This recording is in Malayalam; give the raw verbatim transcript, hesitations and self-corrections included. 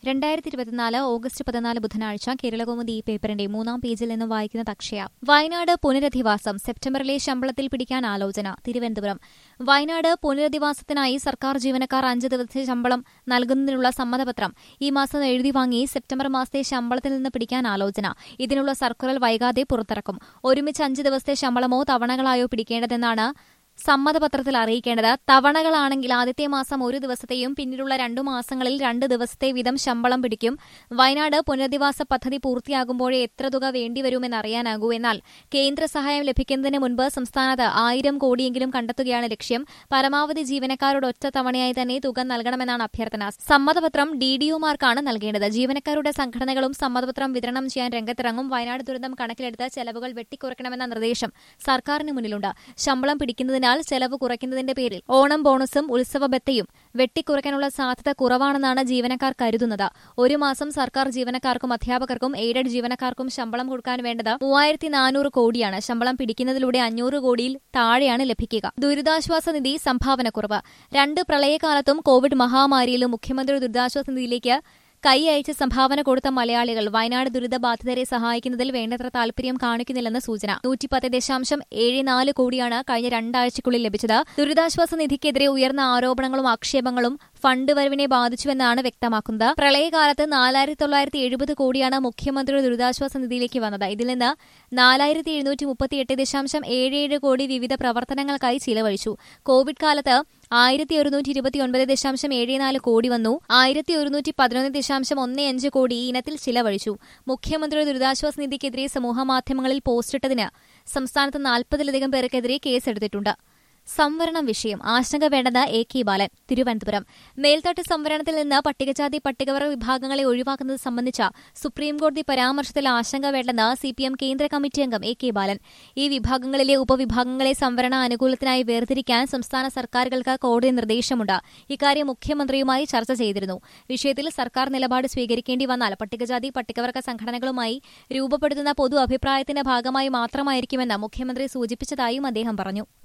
രണ്ടായിരത്തി ഇരുപത്തിനാല് ഓഗസ്റ്റ് പതിനാല് ബുധനാഴ്ച കേരളകൗമുദി ഈ പേപ്പറിന്റെ മൂന്നാം പേജിൽ നിന്ന് വായിക്കുന്ന തക്ഷയ. വയനാട് പുനരധിവാസം സെപ്റ്റംബറിലെ ശമ്പളത്തിൽ പിടിക്കാൻ ആലോചന. തിരുവനന്തപുരം. വയനാട് പുനരധിവാസത്തിനായി സർക്കാർ ജീവനക്കാർ അഞ്ച് ദിവസത്തെ ശമ്പളം നൽകുന്നതിനുള്ള സമ്മതപത്രം ഈ മാസം എഴുതി വാങ്ങി സെപ്റ്റംബർ മാസത്തെ ശമ്പളത്തിൽ നിന്ന് പിടിക്കാൻ ആലോചന. ഇതിനുള്ള സർക്കുലർ വൈകാതെ പുറത്തിറക്കും. ഒരുമിച്ച് അഞ്ച് ദിവസത്തെ ശമ്പളമോ തവണകളായോ പിടിക്കേണ്ടതെന്നാണ് സമ്മതപത്രത്തിൽ അറിയിക്കേണ്ടത്. തവണകളാണെങ്കിൽ ആദ്യത്തെ മാസം ഒരു ദിവസത്തെയും പിന്നീടുള്ള രണ്ടു മാസങ്ങളിൽ രണ്ട് ദിവസത്തെ വീതം ശമ്പളം പിടിക്കും. വയനാട് പുനരധിവാസ പദ്ധതി പൂർത്തിയാകുമ്പോഴേ എത്ര തുക വേണ്ടിവരുമെന്നറിയാനാകൂ. എന്നാൽ കേന്ദ്ര സഹായം ലഭിക്കുന്നതിന് മുൻപ് സംസ്ഥാനത്ത് ആയിരം കോടിയെങ്കിലും കണ്ടെത്തുകയാണ് ലക്ഷ്യം. പരമാവധി ജീവനക്കാരോട് ഒറ്റ തവണയായി തന്നെ തുക നൽകണമെന്നാണ് അഭ്യർത്ഥന. സമ്മതപത്രം ഡിഡിഒമാർക്കാണ് നൽകേണ്ടത്. ജീവനക്കാരുടെ സംഘടനകളും സമ്മതപത്രം വിതരണം ചെയ്യാൻ രംഗത്തിറങ്ങും. വയനാട് ദുരന്തം കണക്കിലെടുത്ത് ചെലവുകൾ വെട്ടിക്കുറയ്ക്കണമെന്ന നിർദ്ദേശം സർക്കാരിന് മുന്നിലുണ്ട്. ശമ്പളം പിടിക്കുന്നതിനാൽ ചെലവ് കുറയ്ക്കുന്നതിന്റെ പേരിൽ ഓണം ബോണസും ഉത്സവ ബത്തയും വെട്ടിക്കുറയ്ക്കാനുള്ള സാധ്യത കുറവാണെന്നാണ് ജീവനക്കാർ കരുതുന്നത്. ഒരു മാസം സർക്കാർ ജീവനക്കാർക്കും അധ്യാപകർക്കും എയ്ഡഡ് ജീവനക്കാർക്കും ശമ്പളം കൊടുക്കാൻ വേണ്ടത് മൂവായിരത്തി നാനൂറ് കോടിയാണ്. ശമ്പളം പിടിക്കുന്നതിലൂടെ അഞ്ഞൂറ് കോടിയിൽ താഴെയാണ് ലഭിക്കുക. ദുരിതാശ്വാസ നിധി സംഭാവന കുറവ്. രണ്ട് പ്രളയകാലത്തും കോവിഡ് മഹാമാരിയിലും മുഖ്യമന്ത്രി ദുരിതാശ്വാസ നിധിയിലേക്ക് കൈ അയച്ച് സംഭാവന കൊടുത്ത മലയാളികൾ വയനാട് ദുരിതബാധിതരെ സഹായിക്കുന്നതിൽ വേണ്ടത്ര താൽപര്യം കാണിക്കുന്നില്ലെന്ന് സൂചന. നൂറ്റിപ്പത്ത് ദശാംശം ഏഴ് നാല് കോടിയാണ് കഴിഞ്ഞ രണ്ടാഴ്ചയ്ക്കുള്ളിൽ ലഭിച്ചത്. ദുരിതാശ്വാസ നിധിക്കെതിരെ ഉയർന്ന ആരോപണങ്ങളും ആക്ഷേപങ്ങളും ഫണ്ട് വരവിനെ ബാധിച്ചുവെന്നാണ് വ്യക്തമാക്കുന്നത്. പ്രളയകാലത്ത് നാലായിരത്തി തൊള്ളായിരത്തി എഴുപത് കോടിയാണ് മുഖ്യമന്ത്രിയുടെ ദുരിതാശ്വാസ നിധിയിലേക്ക് വന്നത്. ഇതിൽ നിന്ന് നാലായിരത്തി എഴുന്നൂറ്റി മുപ്പത്തിയെട്ട് ദശാംശം ഏഴ് ഏഴ് കോടി വിവിധ പ്രവർത്തനങ്ങൾക്കായി ചിലവഴിച്ചു. കോവിഡ് കാലത്ത് ആയിരത്തി ഒരുന്നൂറ്റി ഇരുപത്തിയൊൻപത് ദശാംശം ഏഴ് നാല് കോടി വന്നു. ആയിരത്തി ഒരുന്നൂറ്റി പതിനൊന്ന് ദശാംശം ഒന്ന് അഞ്ച് കോടി ഈ ഇനത്തിൽ ചിലവഴിച്ചു. മുഖ്യമന്ത്രിയുടെ ദുരിതാശ്വാസ നിധിക്കെതിരെ സമൂഹമാധ്യമങ്ങളിൽ പോസ്റ്റിട്ടതിന് സംസ്ഥാനത്ത് നാൽപ്പതിലധികം പേർക്കെതിരെ കേസെടുത്തിട്ടുണ്ട്. സംവരണം വിഷയം ആശങ്ക വേണ്ടെന്ന് എ കെ ബാലൻ. തിരുവനന്തപുരം. മേൽത്തട്ട് സംവരണത്തിൽ നിന്ന് പട്ടികജാതി പട്ടികവർഗ വിഭാഗങ്ങളെ ഒഴിവാക്കുന്നത് സംബന്ധിച്ച സുപ്രീംകോടതി പരാമർശത്തിൽ ആശങ്ക വേണ്ടെന്ന് സിപിഎം കേന്ദ്ര കമ്മിറ്റി അംഗം എ കെ ബാലൻ. ഈ വിഭാഗങ്ങളിലെ ഉപവിഭാഗങ്ങളെ സംവരണ അനുകൂലത്തിനായി വേർതിരിക്കാൻ സംസ്ഥാന സർക്കാരുകൾക്ക് കോടതി നിർദ്ദേശമുണ്ട്. ഇക്കാര്യം മുഖ്യമന്ത്രിയുമായി ചർച്ച ചെയ്തിരുന്നു. വിഷയത്തിൽ സർക്കാർ നിലപാട് സ്വീകരിക്കേണ്ടി വന്നാൽ പട്ടികജാതി പട്ടികവർഗ സംഘടനകളുമായി രൂപപ്പെടുത്തുന്ന പൊതു അഭിപ്രായത്തിന്റെ ഭാഗമായി മാത്രമായിരിക്കുമെന്ന് മുഖ്യമന്ത്രി സൂചിപ്പിച്ചതായും അദ്ദേഹം പറഞ്ഞു.